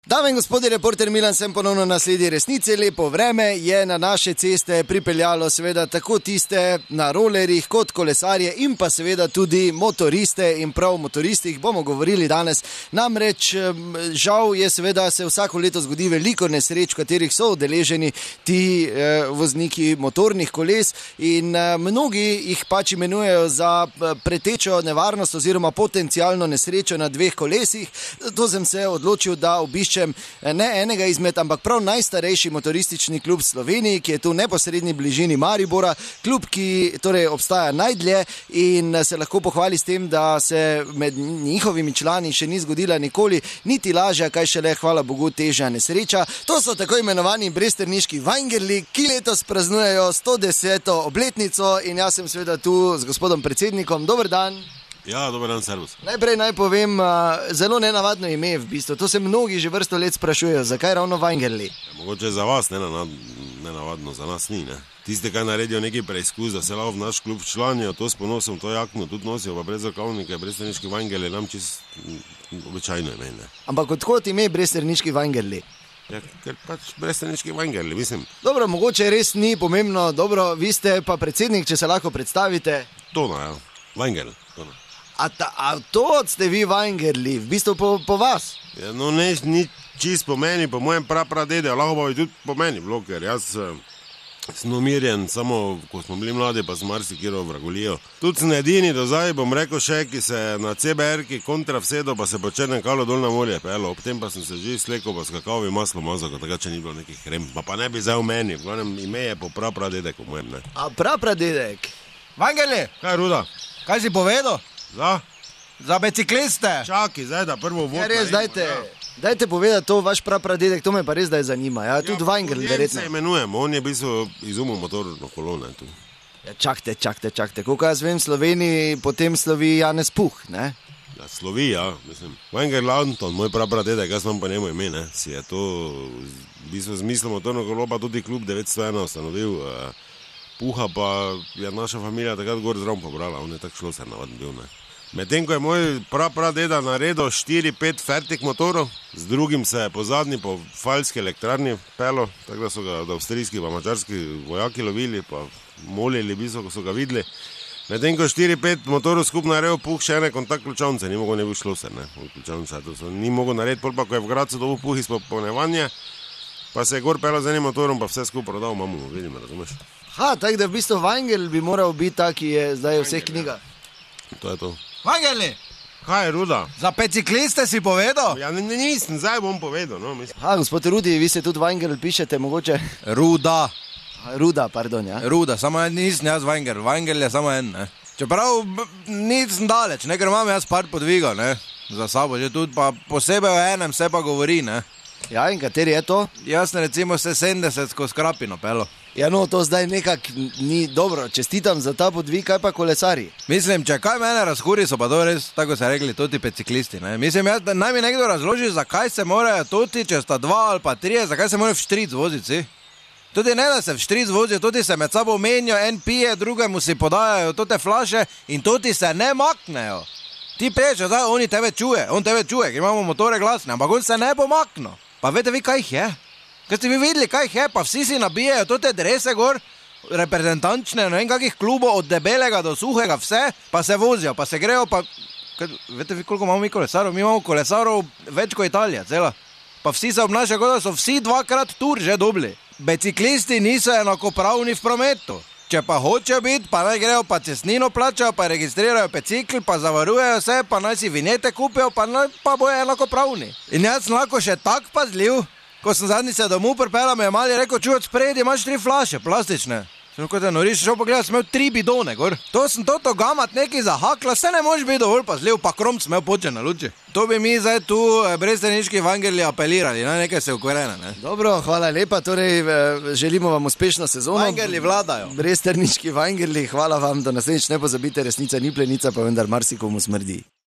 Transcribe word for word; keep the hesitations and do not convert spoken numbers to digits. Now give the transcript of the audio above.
Dame in gospodje, reporter Milan sem ponovno na sledi resnice. Lepo vreme je na naše ceste pripeljalo seveda tako tiste na rolerjih kot kolesarje in pa seveda tudi motoriste in prav motoristih bomo govorili danes. Namreč žal je seveda se vsako leto zgodi veliko nesreč, v katerih so udeleženi ti eh, vozniki motornih koles in eh, mnogi jih pač imenujejo za pretečo nevarnost oziroma potencialno nesrečo na dveh kolesih. Zato sem se odločil, da obiščem ne enega izmed, ampak prav najstarejši motoristični klub v Sloveniji, ki je tu v neposredni bližini Maribora, klub, ki torej obstaja najdlje in se lahko pohvali s tem, da se med njihovimi člani še ni zgodila nikoli niti lažja, kaj šele, hvala Bogu, težja nesreča. To so tako imenovani bresterniški Weingerli, ki letos praznujejo sto deseto obletnico in jaz sem seveda tu z gospodom predsednikom. Dober dan. Ja, dober dan, servus. Najprej naj povem, zelo nenavadno ime v bistvu. To se mnogi že vrsto let sprašujejo, zakaj ravno Weingerli? Ja, mogoče za vas nenavadno, za nas ni, ne? Tiste, kaj naredijo neki preizkus, da se lahko v naš klub članijo, to s ponosom, to jakno tudi nosijo, pa brez zakavnike, bresterniški Weingerli, nam čist običajno ime, ne? Ampak odkot ime bresterniški Weingerli? Ja, ker pač bresterniški Weingerli, mislim. Dobro, mogoče res ni pomembno, dobro, vi ste pa predsednik, če se lahko predstavite. Tona, ja, Weingerli, Tona. A, ta, a to ste vi Weingerli, v bistvu po, po vas? Ja, no, ne, ni čist po meni, po mojem prapradede, lahko pa bi tudi po meni bilo, ker jaz uh, sem umirjen, samo ko smo bili mladi, pa sem marsikiro vragolijo. Tudi sem edini do zdaj, bom rekel še, ki se na C B R-ki kontra vsedo, pa se po Črnem Kalu dol na morje pelo, ob tem pa sem se že slekal, pa s kakavim maslom mazal, tako če ni bilo nekih krem, pa pa ne bi zdaj v meni, v glavnem ime je po prapradedek, po mojem, ne. A prapradedek? Weingerli, Kaj, Ruda? kaj si povedal? Za? Za bicikliste. Čaki, zdaj da prvo vod. Ja, res, dajte, dajte povedati to, vaš prapradedek, to me pa res zdaj zanima. Ja, tudi Weingerli, verjetno. Ja, se imenujem, on je v bistvu izumil motorno kolone tu. Ja, čakajte, čakajte, čakajte. Koliko jaz vem, v Sloveniji potem slovi Janez Puh, ne? Ja, slovi, ja, mislim. Weingerli Anton, moj prapradedek, jaz imam pa njemu ime, ne? Si je to, v bistvu zmislil motorno kolo, pa tudi klub devetsto ena ustanovil. Puha pa je naša familija takrat gor zraven pobrala, on je tak šloser navaden bil, ne. Medtem ko je moj prapradeda naredil štiri pet fertik motorov, z drugim se je po zadnji po Falski elektrarni pelo, tako da so ga avstrijski pa mačarski vojaki lovili, pa molili biso, ko so ga videli. Medtem ko štiri pet motorov skupno naredil Puh še ene kontakt ključavnice, ni mogel ne bil šloser, ne, ključavnice, to so ni mogel narediti, pol pa ko je v Gracu dobil Puh iz popolnevanja, pa se je gor pelo z enim motorom, pa vse skupaj prodal mamu, vidim, razumeš? Ha, tako da v bistvu Weingerli bi moral biti ta, ki je zdaj v vseh knjigah. To je to. Weingerli, Kaj je, Ruda? za bicikliste si povedal? Ja, ne, nisem, zdaj bom povedal, no, mislim. Ha, gospod Rudi, vi se tudi Weingerli pišete, mogoče? Ruda, Ruda, pardon, ja. Ruda, samo en nisem jaz Weingerli, Weingerli je samo en, ne. Čeprav b- nisem daleč, ne, ker imam jaz par podvigov, ne, za sabo, že tudi pa posebej o enem se pa govori, ne. Ja, in kateri je to? Jaz sem recimo se sedemdeset skozi Krapino pelo. Ja, no, to zdaj nekako ni dobro. Čestitam za ta podvig, kaj pa kolesari? Mislim, če kaj mene razhuri, so pa to res, tako se rekli, toti biciklisti, ne. Mislim, jaz, da naj mi nekdo razloži, zakaj se morajo toti, če sta dva ali pa trije, zakaj se morajo v štric voziti, si? Tudi ne, da se v štric vozijo, tudi se med sabo menijo, en pije, drugemu si podajajo tote flaše in toti se ne maknejo. Ti peš, zdaj oni tebe čuje, on tebe čuje, ker imamo motore glasne, ampak on se ne bo maknil. Pa veste vi, kaj jih je? Kaj ste vi videli, kaj jih je? Pa vsi si nabijajo tote drese gor, reprezentančne, ne vem kakih klubov, od debelega do suhega, vse, pa se vozijo, pa se grejo, pa... Kaj, veste vi, koliko imamo mi kolesarov? Mi imamo kolesarov več kot Italija, cela. Pa vsi se obnašajo, kot da so vsi dvakrat tur že dobili. Biciklisti niso enakopravni v prometu. Če pa hočejo biti, pa naj grejo, pa cestnino plačajo, pa registrirajo bicikl, pa zavarujejo se, pa naj si vinjete kupijo, pa, naj, pa bojo enakopravni. In jaz sem lahko še tak pazljiv, ko sem zadnji se domov pripela, me je mali rekel, čuj, od spredi imaš tri flaše, plastične. Sem kot je noriš, šel pogledati, sem imel tri bidone, gor. To sem toto gamat neki zahakla, se ne moš biti dovolj pazljiv, pa krom sem imel počen na luči. To bi mi zdaj tu bresterniški Weingerli apelirali, ne, nekaj se ukvarjene, ne. Dobro, hvala lepa, torej želimo vam uspešno sezono. Weingerli vladajo. Bresterniški Weingerli, hvala vam, do naslednjič ne pozabite, resnica ni plenica, pa vendar marsikomu smrdi.